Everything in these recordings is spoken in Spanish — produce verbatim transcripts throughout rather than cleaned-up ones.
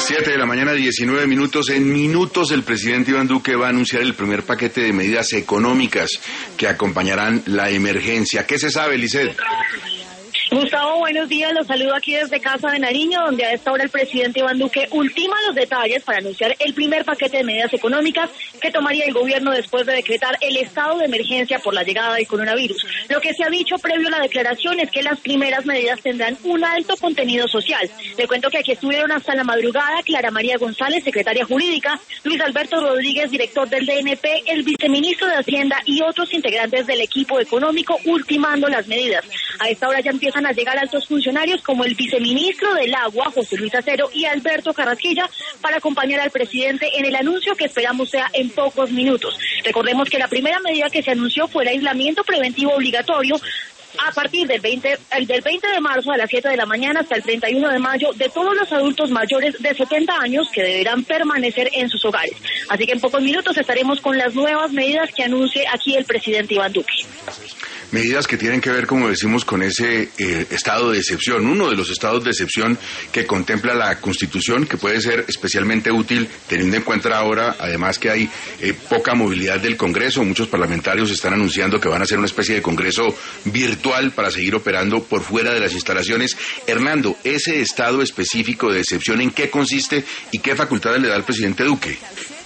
Siete de la mañana, diecinueve minutos. En minutos el presidente Iván Duque va a anunciar el primer paquete de medidas económicas que acompañarán la emergencia. ¿Qué se sabe, Lisset? Gustavo, buenos días. Los saludo aquí desde Casa de Nariño, donde a esta hora el presidente Iván Duque ultima los detalles para anunciar el primer paquete de medidas económicas que tomaría el gobierno después de decretar el estado de emergencia por la llegada del coronavirus. Lo que se ha dicho previo a la declaración es que las primeras medidas tendrán un alto contenido social. Le cuento que aquí estuvieron hasta la madrugada Clara María González, secretaria jurídica, Luis Alberto Rodríguez, director del D N P, el viceministro de Hacienda y otros integrantes del equipo económico ultimando las medidas. A esta hora ya empiezan a llegar altos funcionarios como el viceministro del Agua, José Luis Acero, y Alberto Carrasquilla para acompañar al presidente en el anuncio que esperamos sea en pocos minutos. Recordemos que la primera medida que se anunció fue el aislamiento preventivo obligatorio a partir del veinte, del veinte de marzo a las siete de la mañana hasta el treinta y uno de mayo de todos los adultos mayores de setenta años que deberán permanecer en sus hogares. Así que en pocos minutos estaremos con las nuevas medidas que anuncie aquí el presidente Iván Duque. Medidas que tienen que ver, como decimos, con ese eh, estado de excepción, uno de los estados de excepción que contempla la Constitución, que puede ser especialmente útil teniendo en cuenta ahora, además, que hay eh, poca movilidad del Congreso. Muchos parlamentarios están anunciando que van a hacer una especie de Congreso virtual para seguir operando por fuera de las instalaciones. Hernando, ese estado específico de excepción, ¿en qué consiste y qué facultades le da al presidente Duque?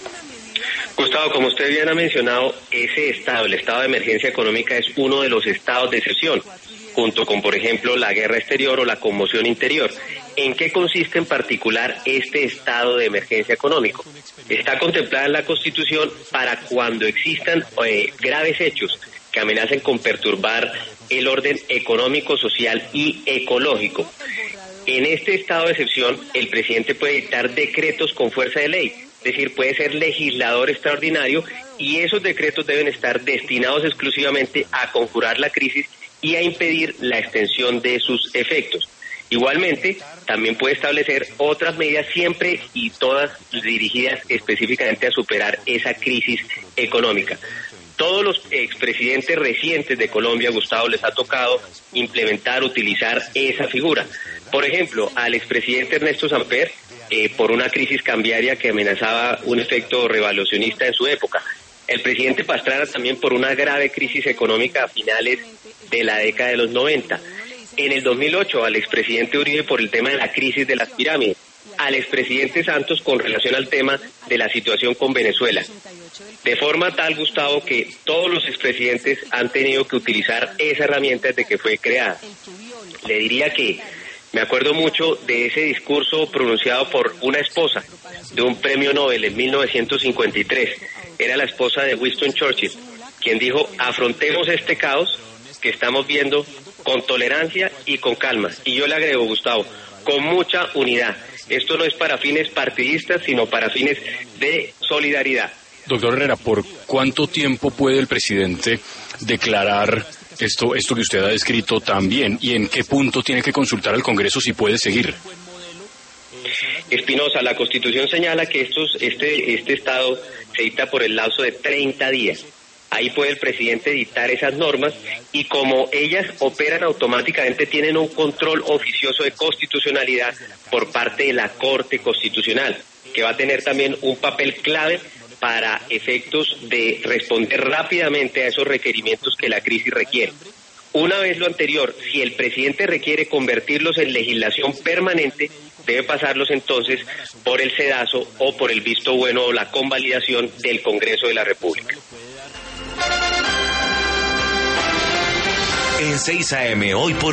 Gustavo, como usted bien ha mencionado, ese estado, el estado de emergencia económica, es uno de los estados de excepción, junto con, por ejemplo, la guerra exterior o la conmoción interior. ¿En qué consiste en particular este estado de emergencia económico? Está contemplada en la Constitución para cuando existan eh, graves hechos que amenacen con perturbar el orden económico, social y ecológico. En este estado de excepción, el presidente puede dictar decretos con fuerza de ley. Es decir, puede ser legislador extraordinario y esos decretos deben estar destinados exclusivamente a conjurar la crisis y a impedir la extensión de sus efectos. Igualmente, también puede establecer otras medidas siempre y todas dirigidas específicamente a superar esa crisis económica. Todos los expresidentes recientes de Colombia, Gustavo, les ha tocado implementar, utilizar esa figura. Por ejemplo, al expresidente Ernesto Samper, eh, por una crisis cambiaria que amenazaba un efecto revaluacionista en su época. El presidente Pastrana también por una grave crisis económica a finales de la década de los noventa. En el dos mil ocho, al expresidente Uribe por el tema de la crisis de las pirámides. Al expresidente Santos con relación al tema de la situación con Venezuela. De forma tal, Gustavo, que todos los expresidentes han tenido que utilizar esa herramienta desde que fue creada. Le diría que me acuerdo mucho de ese discurso pronunciado por una esposa de un premio Nobel en mil novecientos cincuenta y tres. Era la esposa de Winston Churchill, quien dijo: afrontemos este caos que estamos viendo con tolerancia y con calma. Y yo le agrego, Gustavo, con mucha unidad. Esto no es para fines partidistas, sino para fines de solidaridad. Doctor Herrera, ¿por cuánto tiempo puede el presidente declarar esto, esto que usted ha descrito también? ¿Y en qué punto tiene que consultar al Congreso si puede seguir? Espinosa, la Constitución señala que estos, este, este estado se dicta por el lapso de treinta días. Ahí puede el presidente dictar esas normas y como ellas operan automáticamente tienen un control oficioso de constitucionalidad por parte de la Corte Constitucional, que va a tener también un papel clave para efectos de responder rápidamente a esos requerimientos que la crisis requiere. Una vez lo anterior, si el presidente requiere convertirlos en legislación permanente, debe pasarlos entonces por el sedazo o por el visto bueno o la convalidación del Congreso de la República. En seis A M hoy por